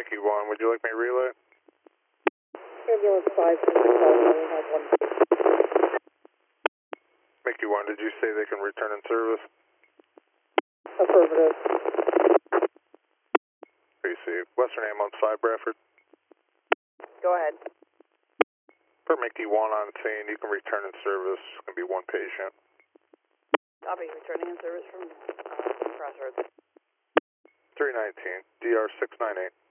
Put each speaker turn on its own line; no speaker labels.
Mickey 1, would you like me to relay?
Ambulance 5, only have one.
Mickey 1, did you say they can return in service?
Affirmative.
Received. Western Ambulance 5, Bradford.
Go ahead.
For Mickey 1 on scene, you can return in service. It's going to be one patient.
I'll be returning in service from Crossroads.
319, DR 698.